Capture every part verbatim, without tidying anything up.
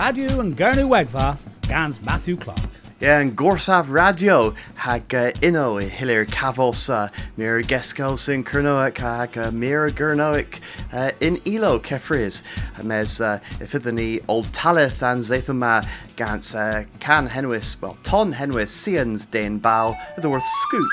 Radio and Gurnu Wegva, Gans Matthew Clark. Yeah, and Gorsav Radio hag uh, ino I hilir Cavos uh, mir geskos in Kernoic hag uh, mir Gurnoic uh, in Elo Kefris mes uh, ifidani Old Talith and Zathama Gans uh, can Henwis well ton Henwis Sians Dane Bow the worth Scoot.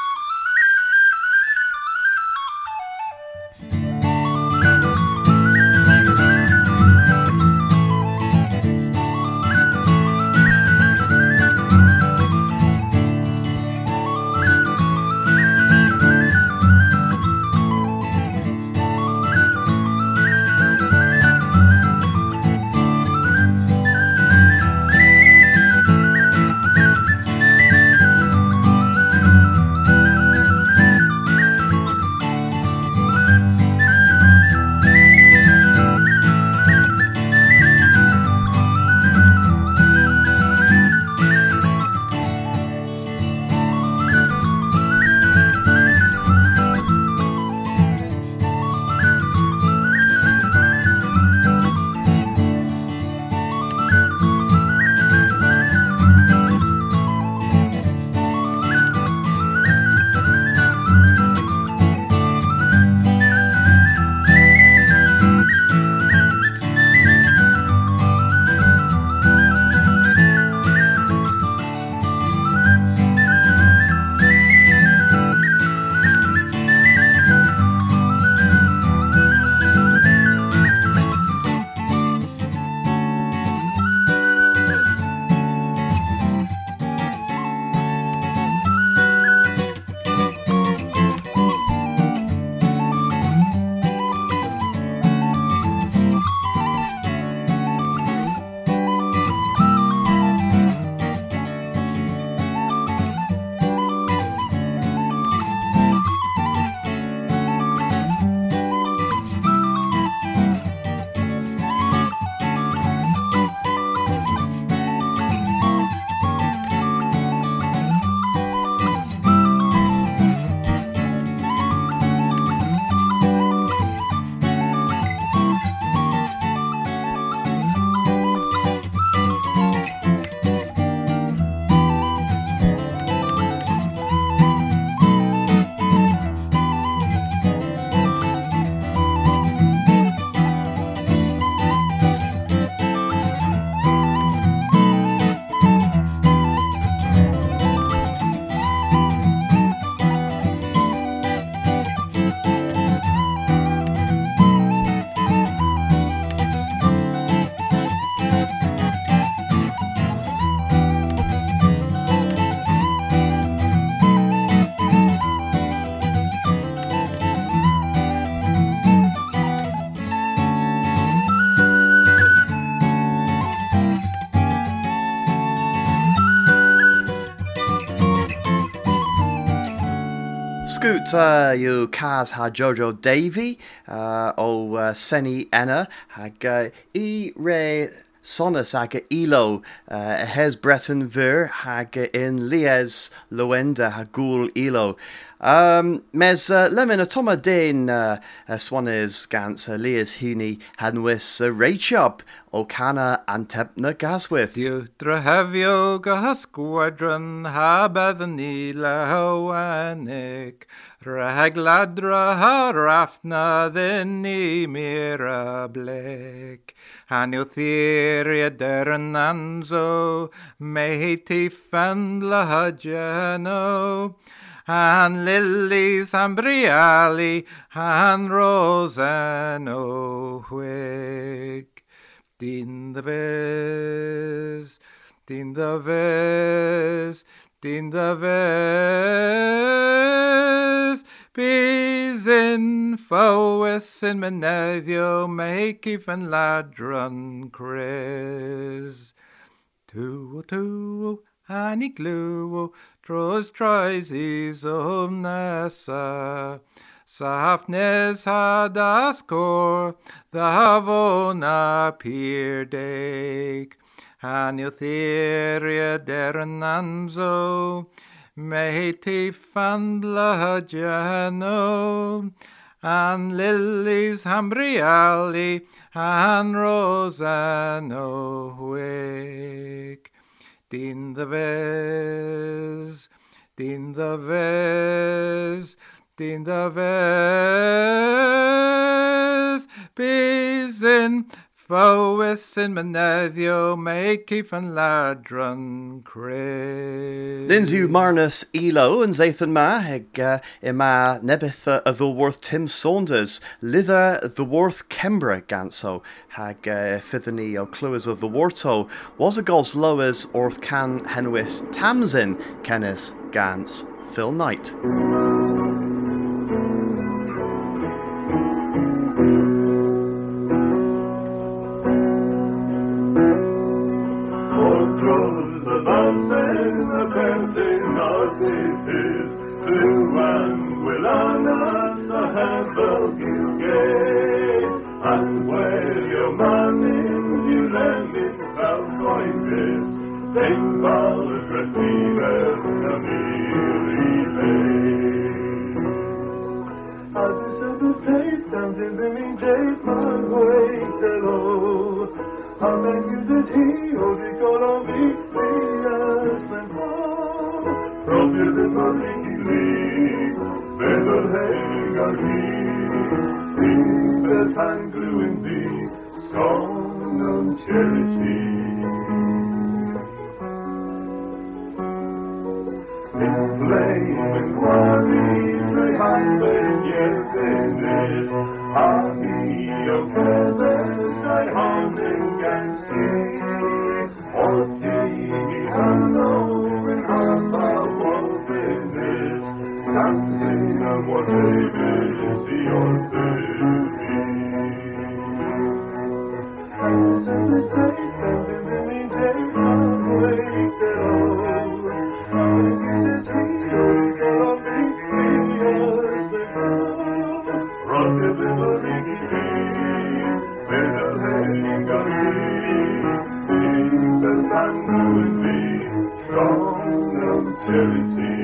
Scoot uh, you Kaz ha Jojo Davy uh, o uh, Seni Enna hag uh, I re Sonus hag Elo uh, hes Breton Ver hag in Lies Loenda hagul Elo. Um, mes uh, lemon atoma den uh, swanes gans uh, Lies Huni hanwis uh, Rachop O'Cana Antepna Gaswith. Diutra havio gas squadron habethani lahoanik ragladra harafna theni mirablek Hanuthiria dernanzo mehetif and lahajano Han lilies and briali Han rosano whig Din the ves, din the ves, din the ves, Bis in foes in menedio, makif and ladron cres. Two, two, honey glue, tros trises omnessa. Safnes hadaskor, the havona pirdek, Haniotheria dernanzo, Meheti fan blahajano, and lilies hambriali, and rosa no wick. Din the ves, din the ves, din the ves, bizin, fowis in menethio, make keep and ladron cris. Lindsay Marnus Elo and Zathan Ma heg uh, ima nebith uh, the worth Tim Saunders lither the worth Kembra ganso hag uh, fithani o clues of the warto was a gods lowers orth can henwis Tamsin Kenneth Gans Phil Knight. And where your mannings you lend in self-coinedness, then Baldress Beaver the Miri Lace. At the simplest date, times in the mean jade, my way below. How then uses he, or the color me, yes, then how? Proprio the Mariki Lee, Bedel Hagar he. That hand glue in thee, song of charity. In blame and quarry, try hand base yet is, how he o kedes, I hounding against thee. What he hanno in half a wilderness, Tamsin and what is your food. And this day turns in the mean day, I'll wake it all. How it uses he, or he got on me, me as the ground. Rocket the Mariki Lee, Bedel Hagar Lee, Deep and Bangu and me, strong of charity.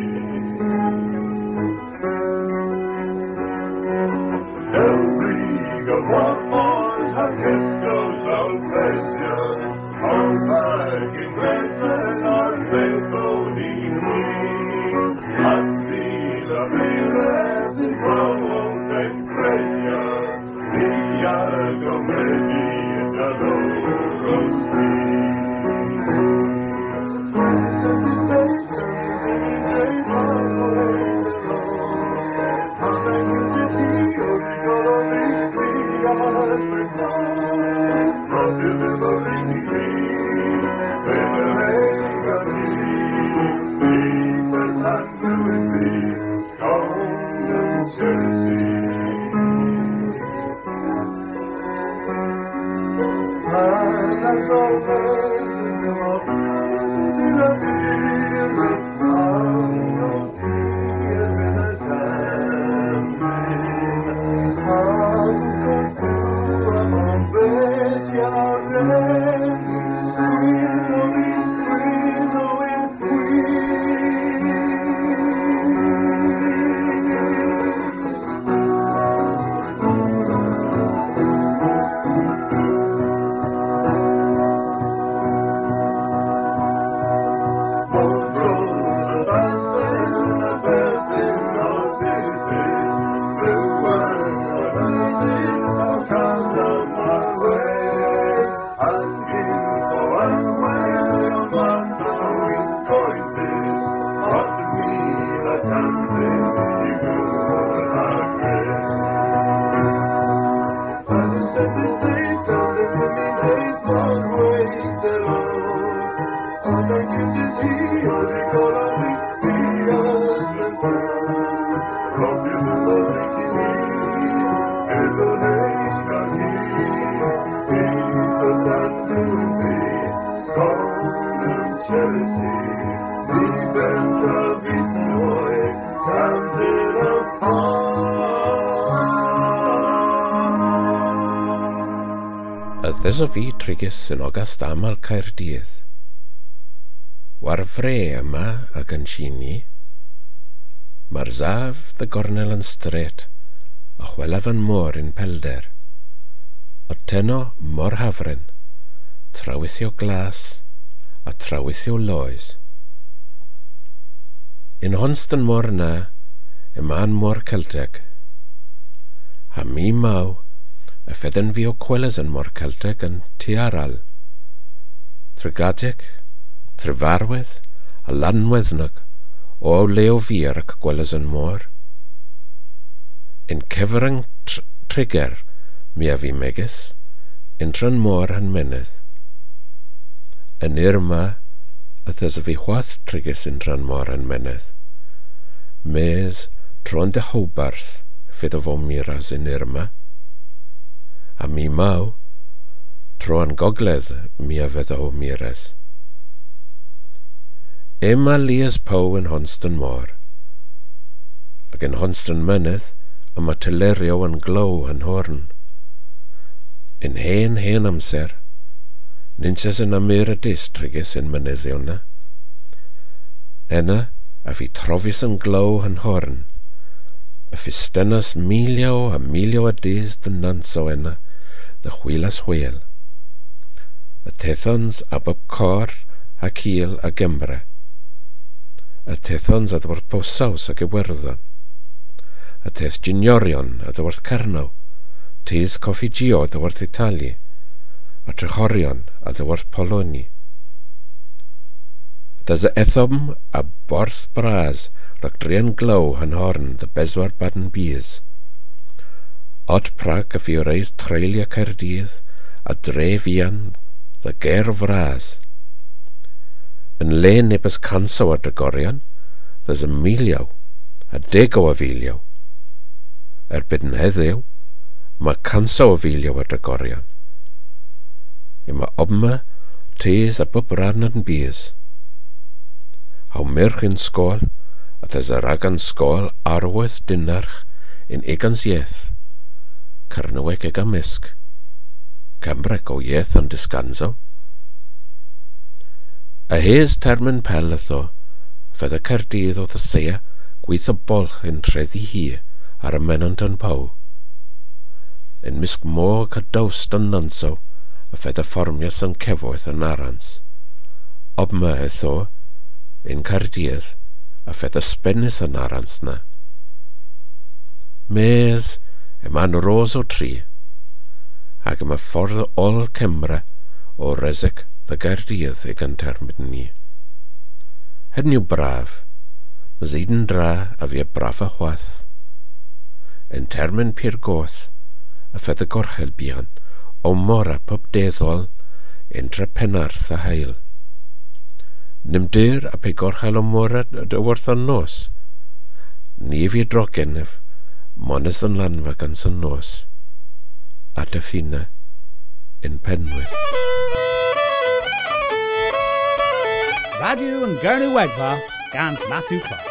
Every good one was a kiss goes out pleasure. Songs like in Grayson are faithfully free. And the Lamire, the Rowan and Gracia, the Iago Medi and the Loro Street. Listen this day, turning the mean day, my way alone. How many uses he, or he got on me, me as the dawn. Rocket the Mariki Lee, Bedel Hagar Lee, Deep and Bangu in thee, song of charity. And I go as in the mountains to the field, how your tea had been a Tamsin, how could you among bed your ready, winnowies, winnowing Ddys o fi trigys yn ogast amal Caerdydd. War fre yma ag yn sini. Mae'r zaf dy gornel yn stret, a chwelaf yn môr yn pelder, o teno mor hafren, trawithio glas a trawithio loes. In honstan môr na, y man môr Celteg, ha mi maw, a fedden fi o cweles yn môr Celteg yn tiaral, Tregadig, trefarwydd a lanweddnog o leo fi'r ac gweles yn môr. In cefrang tr trigger mi a fi megis, in tran môr han menydd. Yn irma, a thys a fi chwath trigys in tran môr han menydd. Mes tron de Howbarth fydd o fo miras in irma. A mi maw, tro'n gogledd mi a fydd o miras. Ema lias pow yn Honston môr, ac yn Honston mynydd yma telerio yn glow yn horn. In hen hen amser, ninses yn amir y distrigys yn mynyddio na. Ena, a fi trofis yn glow yn horn, a fi stynas milio a milio a dis dyn nanso ena, dy chwilas chwil. Y tethons a bob cor a ciel a gymbre. Y tethons a ddywrth posaws ac Iwerddon. Y teth giniorion a ddywrth Carnaw. Tis coffi gio a ddywrth Itali. A trechorion a ddywrth Poloni. Dys y ethom a borth bras rhaid drian glow han horn dy beswar baden bys. Od prag a fi o reis treilia Caerdydd a dref ian dy ger fras. Yn le nebys canso ar dragorion, dys y miliaw a dego a filiaw. Erbyn yn heddiw, mae canso a filiaw ar dragorion. Yma obma, tes a bob ran yn bys. Haw merch yn sgol, a dys a ragan sgol arwydd dynarch yn egans ieth. Carnyweg eg amisg. Cambrec o ieth yn disganso. A hes termyn pel ytho, fydd y Caerdydd o ddysea gweith o bolch yn treddi hi ar y menant yn paw. Yn misg mo cadawst yn nanso, a fydd y fformias yn cefwyth yn arans. Obma ytho, yn Caerdydd, a fydd y spennis yn arans na. Mes, yma'n ros o tri, ac yma ffordd ol Cymru o resig dy Gaerdydd ag yn termyn ni. Hyn yw braf, mas ydyn dra a fi a braf a chwath. Yn termyn pyr goth, a fydd y gorchel bian, o mor a pob deddol, entre penarth a hael. Nym dyr a pe gorchel o mor a dywrth o'n nos. Ni fi drogenef, monys yn lanfa gan sy'n nos. A dy ffina yn Penwyth. Radio and Gurney Wegva, Gans Matthew Clark.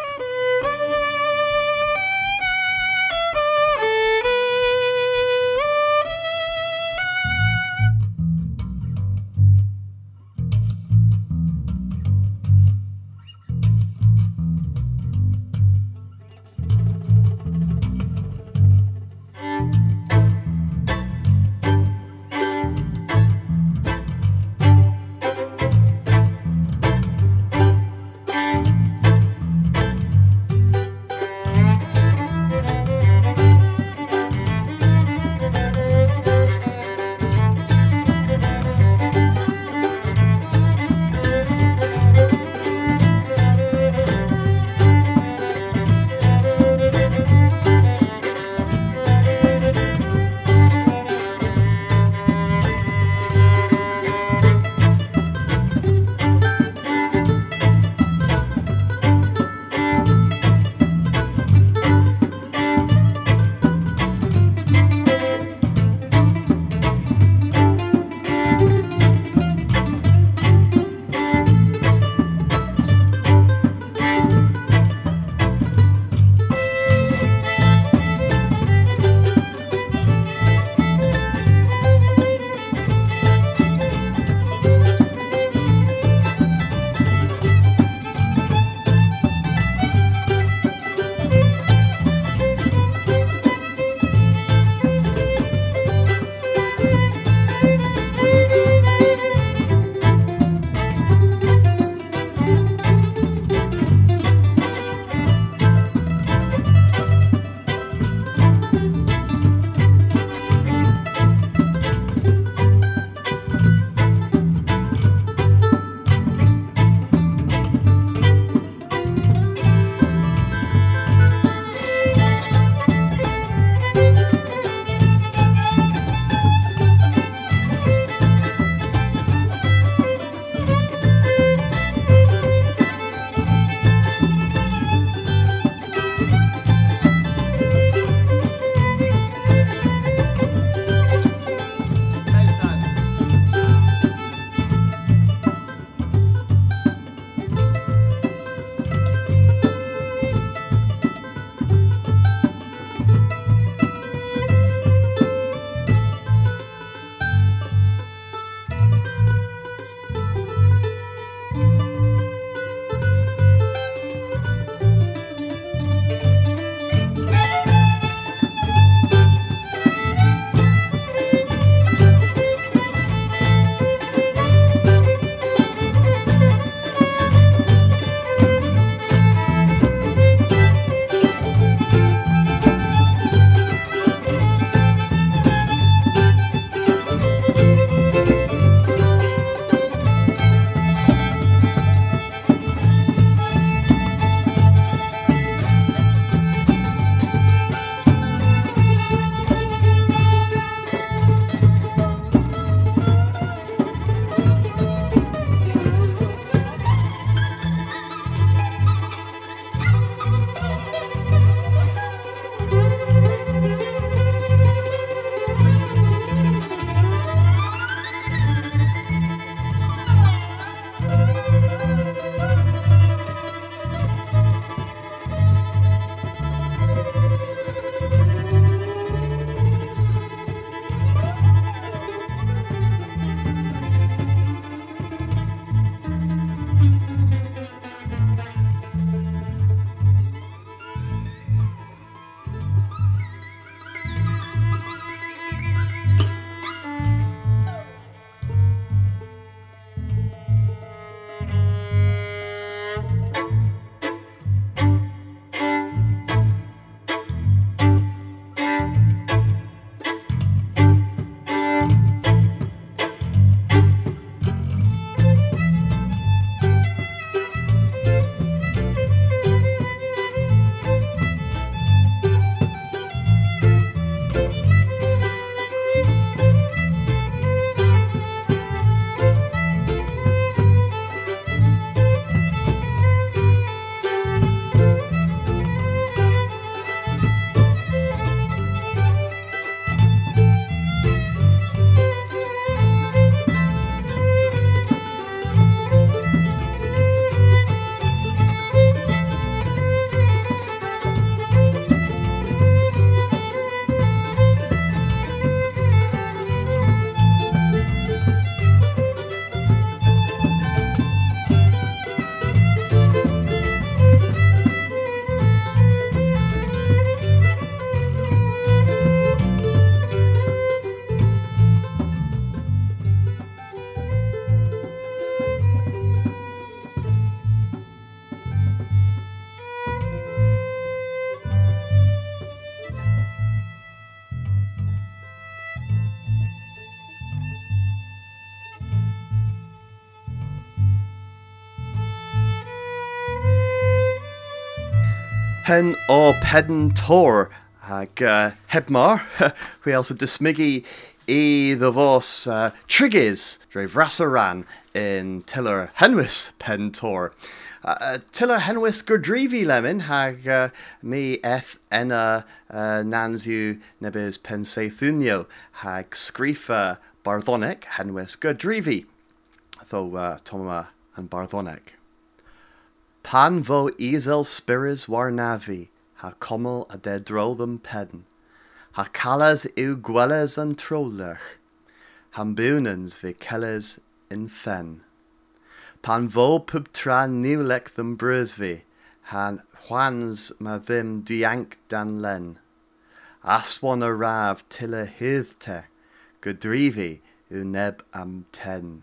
pen o pedden tor hag uh, hebmar we also dismigi e the vos uh, triggies dre vrasaran in tiller henwis pen tor uh, tiller henwis gurdrivi lemon hag uh, me eth enna uh, nanzu nebis pensathunio hag scrifa barthonic henwis gurdrivi though uh, Toma and barthonic. Pan vo easel spiris war navi, ha commel a de drodum pedden, ha callas eu gwelles an trollech, ham bunens vi kelles in fen. Pan vo pub tra niwlek them brusvi, han juans ma them diank dan len. Aswan a rav tilla hithte, gudrivi u neb am ten.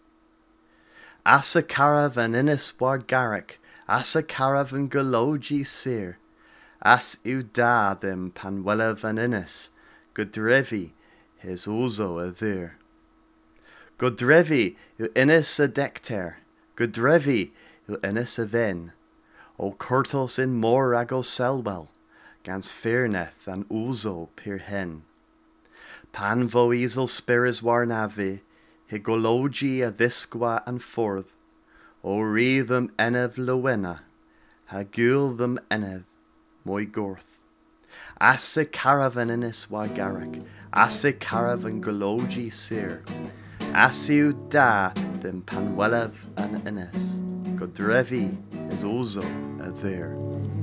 Asa caravan innis war garrick, asa caravan galogi sir, as u da them panwella van innis, gudrevi his ozo a thir. Gudrevi u innis a decter, gudrevi u innis a ven, o curtos in mor ago selwell, gans fearneth an ozo pir hen. Pan vo easel spiris war navi, higologi a visqua and forth, o re them enev lowena, ha gul them enev, moi gorth. Asse caravan inis war garrick, asse caravan gologi sir, assiu da them panwelev an inis, godrevi is ozo a there.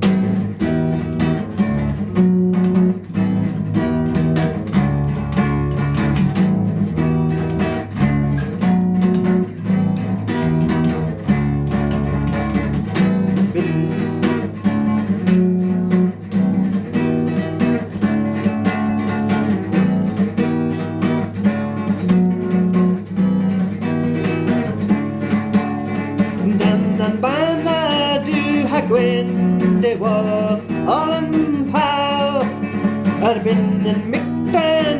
Erbyn mictan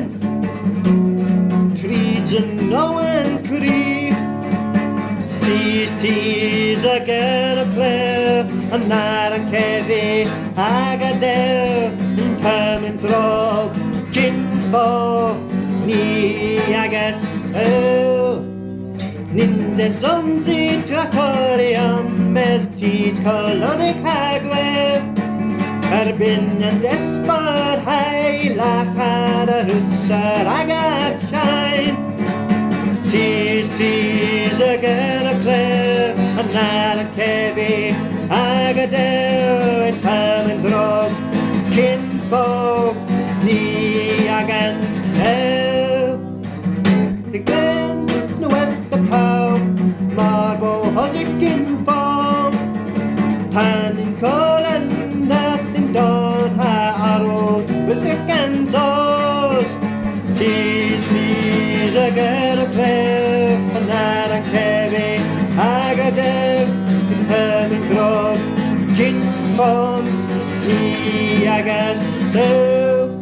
Trees and no and cree Tease, tease again a player And not a kevy Agadel Term and drog Kinfo Ni agas oh Ninze zonzi Tratorium Mes tease colonic hagweb Erbyn and despot high lachad a hussar agad shine. Tease, tease again a player, and not a kevy agadel, a time and drog, kinfo, ni agan sel. The glen, no at the pow, marbo hosick in form, tan in colon. Don ha arrows, music and sauce. Tease, tease again a play, and not a kevy, agadev, determined grog, kin bombs, he I guess so.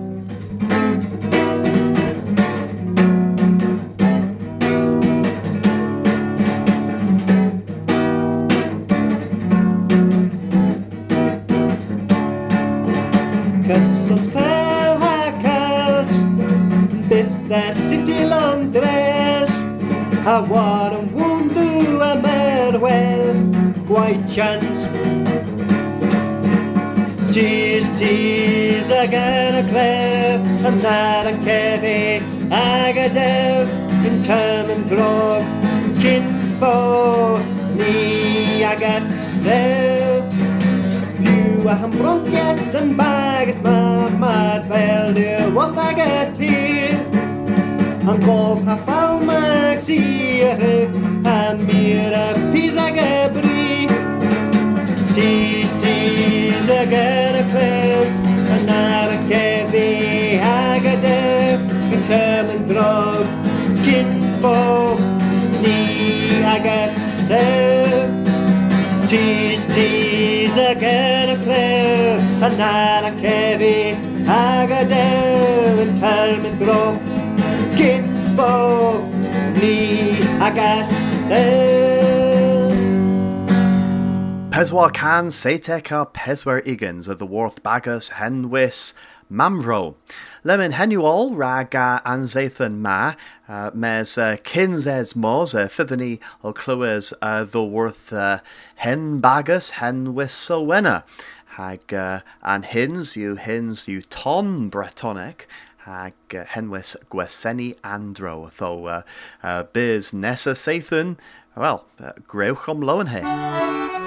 The city Londres, a war and wound to a mere wealth, quite chance. Tease, tease again a clare, and not a kevy, agadev, in term and drog, kinfo, ni agasel. You a hambron, yes, and bags, my mad velde, what I get here. Han gav ha falmax i rygg, han mera pisaga bry. Tis, tis, again a kväll, han är a kevi, agade, betam en drag, kinfo, ni agasse. Tis, tis, again a kväll, han är a kevi, agade, betam en drag, kinfo, ni agasse. Peswar can Sateca Peswar Igans of the Worth Bagus Henwis Mamro. Lemon Henuol Raga Anzathan Ma uh, Mes uh, Kinzes Mos uh, Fithany o Clues uh, the Worth uh, Hen Bagus Henwis Sowena. Hag uh, an hins you hins you ton Bretonic. Hag uh, Henwis Gweseni Andro. Tho uh, uh, Biz Nessa Sathan. Well, uh, Greuchom Lowenhe.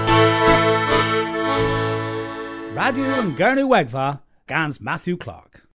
Radio and Gurney Wegva, Gans Matthew Clark.